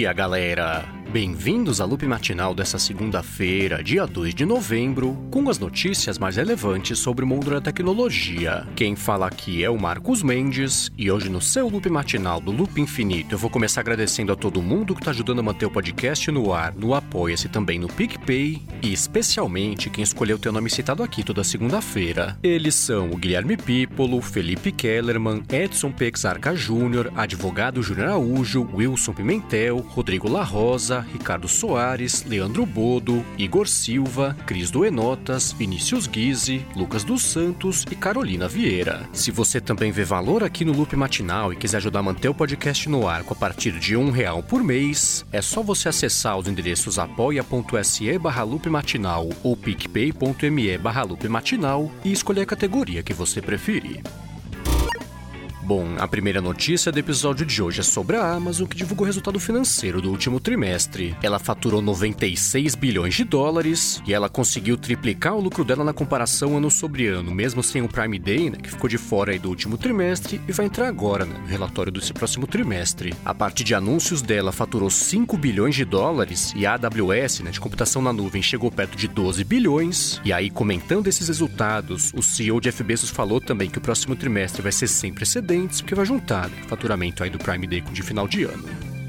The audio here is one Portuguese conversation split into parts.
dia, galera! Bem-vindos à Loop Matinal dessa segunda-feira, dia 2 de novembro, com as notícias mais relevantes sobre o mundo da tecnologia. Quem fala aqui é o Marcos Mendes, e hoje no seu Loop Matinal do Loop Infinito eu vou começar agradecendo a todo mundo que está ajudando a manter o podcast no ar, no Apoia-se também no PicPay, e especialmente quem escolheu ter o nome citado aqui toda segunda-feira. Eles são o Guilherme Pípolo, Felipe Kellerman, Edson Pexarca Júnior, Advogado Júnior Araújo, Wilson Pimentel, Rodrigo La Rosa, Ricardo Soares, Leandro Bodo, Igor Silva, Cris Duenotas, Vinícius Guise, Lucas dos Santos e Carolina Vieira. Se você também vê valor aqui no Loop Matinal e quiser ajudar a manter o podcast no ar com a partir de R$1 por mês, é só você acessar os endereços apoia.se/loopmatinal ou picpay.me/loopmatinal e escolher a categoria que você preferir. Bom, a primeira notícia do episódio de hoje é sobre a Amazon, que divulgou o resultado financeiro do último trimestre. Ela faturou 96 bilhões de dólares e ela conseguiu triplicar o lucro dela na comparação ano sobre ano, mesmo sem o Prime Day, que ficou de fora aí do último trimestre e vai entrar agora, no relatório desse próximo trimestre. A parte de anúncios dela faturou 5 bilhões de dólares e a AWS, de computação na nuvem, chegou perto de 12 bilhões. E aí, comentando esses resultados, o CEO Jeff Bezos falou também que o próximo trimestre vai ser sem precedentes, porque vai juntar o faturamento aí do Prime Day com de final de ano.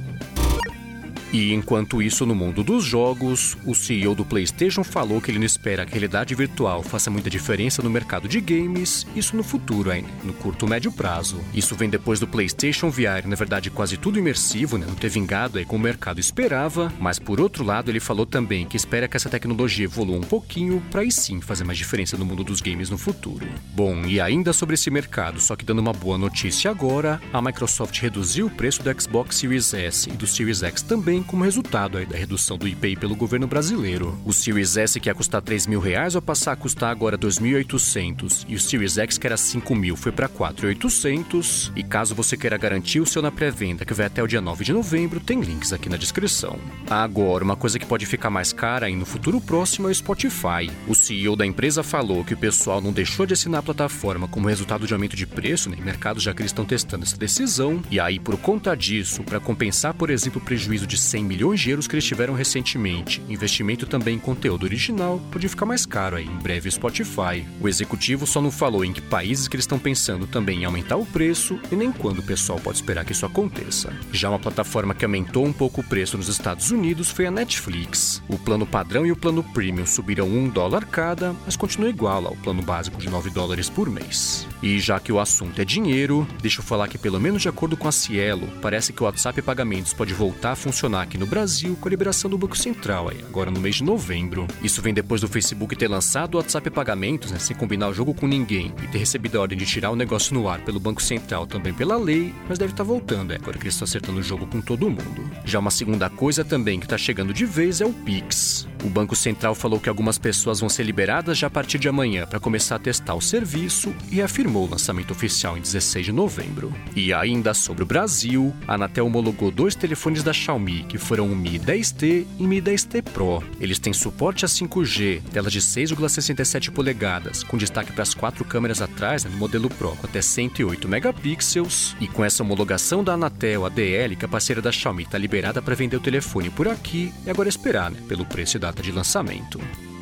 E enquanto isso, no mundo dos jogos, o CEO do PlayStation falou que ele não espera que a realidade virtual faça muita diferença no mercado de games, isso no futuro ainda, no curto médio prazo. Isso vem depois do PlayStation VR, na verdade quase tudo imersivo, não ter vingado aí como o mercado esperava, mas por outro lado ele falou também que espera que essa tecnologia evolua um pouquinho para aí sim fazer mais diferença no mundo dos games no futuro. Bom, e ainda sobre esse mercado, só que dando uma boa notícia agora, a Microsoft reduziu o preço do Xbox Series S e do Series X também, como resultado aí da redução do IPI pelo governo brasileiro. O Series S, que ia custar R$3.000, vai passar a custar agora R$2.800, e o Series X, que era R$5.000, foi para R$4.800, e caso você queira garantir o seu na pré-venda, que vai até o dia 9 de novembro, tem links aqui na descrição. Agora, uma coisa que pode ficar mais cara aí no futuro próximo é o Spotify. O CEO da empresa falou que o pessoal não deixou de assinar a plataforma como resultado de aumento de preço, em mercados já que eles estão testando essa decisão, e aí por conta disso, para compensar, por exemplo, o prejuízo de 100 milhões de euros que eles tiveram recentemente, investimento também em conteúdo original, pode ficar mais caro aí em breve o Spotify. O executivo só não falou em que países que eles estão pensando também em aumentar o preço e nem quando o pessoal pode esperar que isso aconteça. Já uma plataforma que aumentou um pouco o preço nos Estados Unidos foi a Netflix. O plano padrão e o plano premium subiram $1 cada, mas continua igual ao plano básico de $9 por mês. E já que o assunto é dinheiro, deixa eu falar que pelo menos de acordo com a Cielo, parece que o WhatsApp Pagamentos pode voltar a funcionar aqui no Brasil com a liberação do Banco Central, agora no mês de novembro. Isso vem depois do Facebook ter lançado o WhatsApp Pagamentos, sem combinar o jogo com ninguém, e ter recebido a ordem de tirar o negócio no ar pelo Banco Central também pela lei, mas deve estar voltando, agora que eles estão acertando o jogo com todo mundo. Já uma segunda coisa também que está chegando de vez é o Pix. O Banco Central falou que algumas pessoas vão ser liberadas já a partir de amanhã para começar a testar o serviço e afirmou o lançamento oficial em 16 de novembro. E ainda sobre o Brasil, a Anatel homologou 2 telefones da Xiaomi, que foram o Mi 10T e Mi 10T Pro. Eles têm suporte a 5G, telas de 6,67 polegadas, com destaque para as 4 câmeras atrás, no modelo Pro, com até 108 megapixels. E com essa homologação da Anatel, a DL, que é parceira da Xiaomi, está liberada para vender o telefone por aqui e agora esperar, pelo preço e data de lançamento.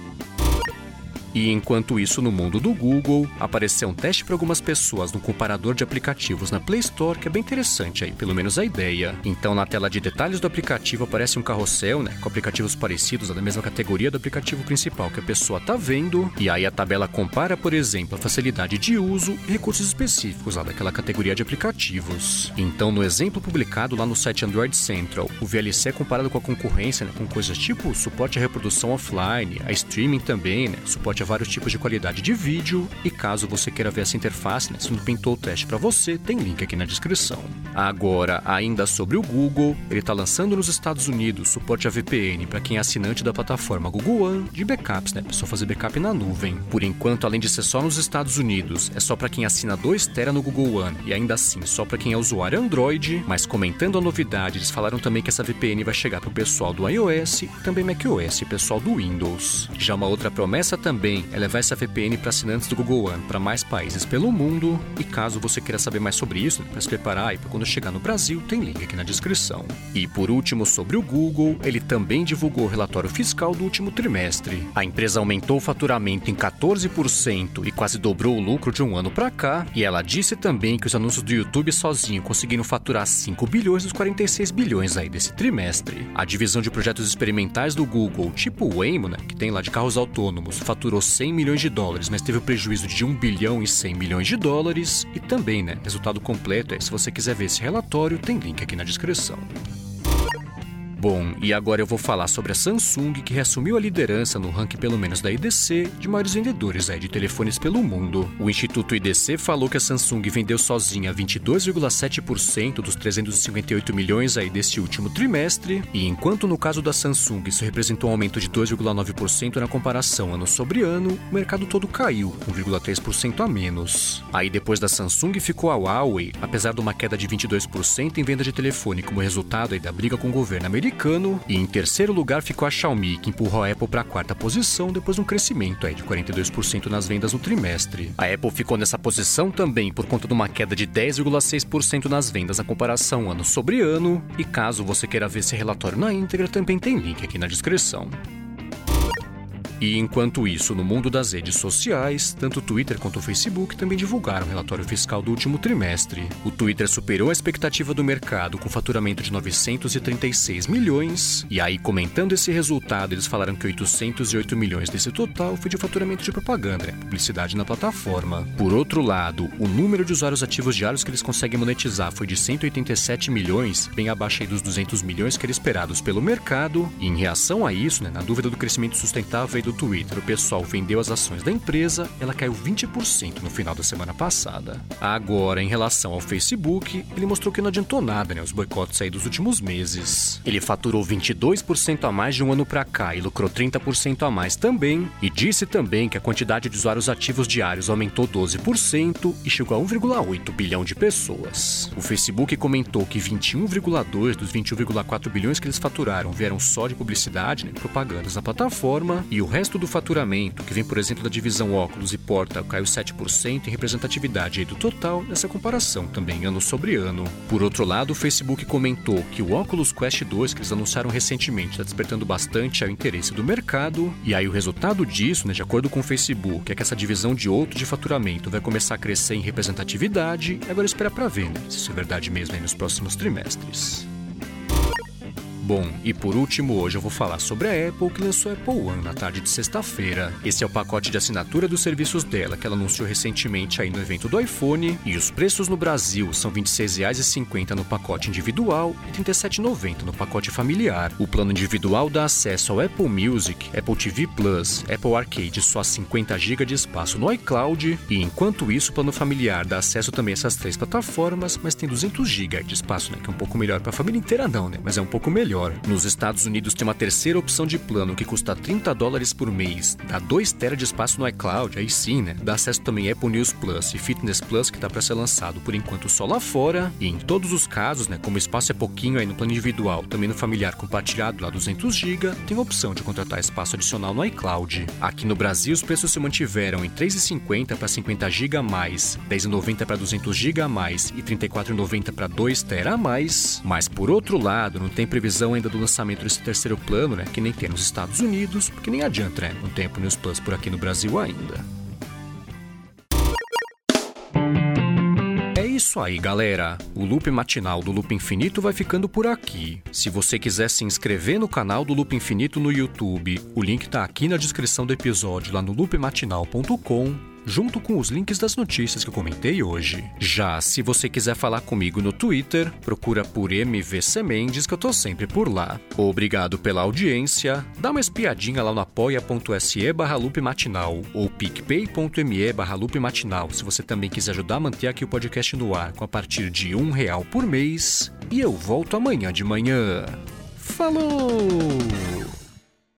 E enquanto isso, no mundo do Google, apareceu um teste para algumas pessoas no comparador de aplicativos na Play Store, que é bem interessante aí, pelo menos a ideia. Então, na tela de detalhes do aplicativo aparece um carrossel, com aplicativos parecidos da mesma categoria do aplicativo principal que a pessoa está vendo, e aí a tabela compara, por exemplo, a facilidade de uso e recursos específicos lá daquela categoria de aplicativos. Então, no exemplo publicado lá no site Android Central, o VLC é comparado com a concorrência, com coisas tipo suporte à reprodução offline, a streaming também, suporte a vários tipos de qualidade de vídeo, e caso você queira ver essa interface, se não pintou o teste para você, tem link aqui na descrição. Agora, ainda sobre o Google, ele está lançando nos Estados Unidos suporte a VPN para quem é assinante da plataforma Google One de backups, para só fazer backup na nuvem. Por enquanto, além de ser só nos Estados Unidos, é só para quem assina 2 TB no Google One, e ainda assim só para quem é usuário Android, mas comentando a novidade, eles falaram também que essa VPN vai chegar para o pessoal do iOS e também macOS e pessoal do Windows. Já uma outra promessa também também é levar essa VPN para assinantes do Google One para mais países pelo mundo. E caso você queira saber mais sobre isso, para se preparar e para quando chegar no Brasil, tem link aqui na descrição. E por último, sobre o Google, ele também divulgou o relatório fiscal do último trimestre. A empresa aumentou o faturamento em 14% e quase dobrou o lucro de um ano para cá. E ela disse também que os anúncios do YouTube sozinho conseguiram faturar 5 bilhões dos 46 bilhões aí desse trimestre. A divisão de projetos experimentais do Google, tipo o Waymo, né, que tem lá de carros autônomos, faturou 100 milhões de dólares, mas teve um prejuízo de 1 bilhão e 100 milhões de dólares. E também, né, resultado completo, se você quiser ver esse relatório, tem link aqui na descrição. Bom, e agora eu vou falar sobre a Samsung, que reassumiu a liderança no ranking pelo menos da IDC de maiores vendedores de telefones pelo mundo. O Instituto IDC falou que a Samsung vendeu sozinha 22,7% dos 358 milhões desse último trimestre, e enquanto no caso da Samsung isso representou um aumento de 2,9% na comparação ano sobre ano, o mercado todo caiu, 1,3% a menos. Aí depois da Samsung ficou a Huawei, apesar de uma queda de 22% em venda de telefone como resultado da briga com o governo americano. E em terceiro lugar ficou a Xiaomi, que empurrou a Apple para a quarta posição depois de um crescimento de 42% nas vendas no trimestre. A Apple ficou nessa posição também por conta de uma queda de 10,6% nas vendas na comparação ano sobre ano. E caso você queira ver esse relatório na íntegra, também tem link aqui na descrição. E enquanto isso, no mundo das redes sociais, tanto o Twitter quanto o Facebook também divulgaram o relatório fiscal do último trimestre. O Twitter superou a expectativa do mercado com faturamento de 936 milhões, e aí comentando esse resultado, eles falaram que 808 milhões desse total foi de faturamento de propaganda, publicidade na plataforma. Por outro lado, o número de usuários ativos diários que eles conseguem monetizar foi de 187 milhões, bem abaixo dos 200 milhões que eram esperados pelo mercado, e em reação a isso, na dúvida do crescimento sustentável do Twitter, o pessoal vendeu as ações da empresa, ela caiu 20% no final da semana passada. Agora, em relação ao Facebook, ele mostrou que não adiantou nada, os boicotes dos últimos meses. Ele faturou 22% a mais de um ano pra cá e lucrou 30% a mais também, e disse também que a quantidade de usuários ativos diários aumentou 12% e chegou a 1,8 bilhão de pessoas. O Facebook comentou que 21,2 dos 21,4 bilhões que eles faturaram vieram só de publicidade, propagandas na plataforma, e o resto do faturamento, que vem, por exemplo, da divisão óculos e porta, caiu 7% em representatividade do total nessa comparação também ano sobre ano. Por outro lado, o Facebook comentou que o Oculus Quest 2, que eles anunciaram recentemente, está despertando bastante o interesse do mercado, e aí o resultado disso, de acordo com o Facebook, é que essa divisão de outro de faturamento vai começar a crescer em representatividade, e agora espera para ver, se isso é verdade mesmo nos próximos trimestres. Bom, e por último, hoje eu vou falar sobre a Apple, que lançou a Apple One na tarde de sexta-feira. Esse é o pacote de assinatura dos serviços dela, que ela anunciou recentemente no evento do iPhone, e os preços no Brasil são R$ 26,50 no pacote individual e R$ 37,90 no pacote familiar. O plano individual dá acesso ao Apple Music, Apple TV Plus, Apple Arcade só 50 GB de espaço no iCloud, e enquanto isso, o plano familiar dá acesso também a essas três plataformas, mas tem 200 GB de espaço, que é um pouco melhor para a família inteira não, mas é um pouco melhor. Nos Estados Unidos tem uma terceira opção de plano que custa $30 por mês, dá 2 TB de espaço no iCloud, aí sim, dá acesso também a Apple News Plus e Fitness Plus, que tá para ser lançado por enquanto só lá fora, e em todos os casos, como o espaço é pouquinho no plano individual, também no familiar compartilhado lá 200 GB, tem a opção de contratar espaço adicional no iCloud. Aqui no Brasil os preços se mantiveram em R$ 3,50 para 50 GB a mais, R$ 10,90 para 200 GB a mais e R$ 34,90 para 2 TB a mais, mas por outro lado não tem previsão ainda do lançamento desse terceiro plano, que nem tem nos Estados Unidos, porque nem adianta, não tem Apple News Plus por aqui no Brasil ainda. É isso aí, galera. O Loop Matinal do Loop Infinito vai ficando por aqui. Se você quiser se inscrever no canal do Loop Infinito no YouTube, o link tá aqui na descrição do episódio lá no loopmatinal.com. junto com os links das notícias que eu comentei hoje. Já se você quiser falar comigo no Twitter, procura por MVC Mendes, que eu tô sempre por lá. Obrigado pela audiência, dá uma espiadinha lá no apoia.se/loopmatinal ou picpay.me/loopmatinal se você também quiser ajudar a manter aqui o podcast no ar com a partir de R$1 por mês. E eu volto amanhã de manhã. Falou!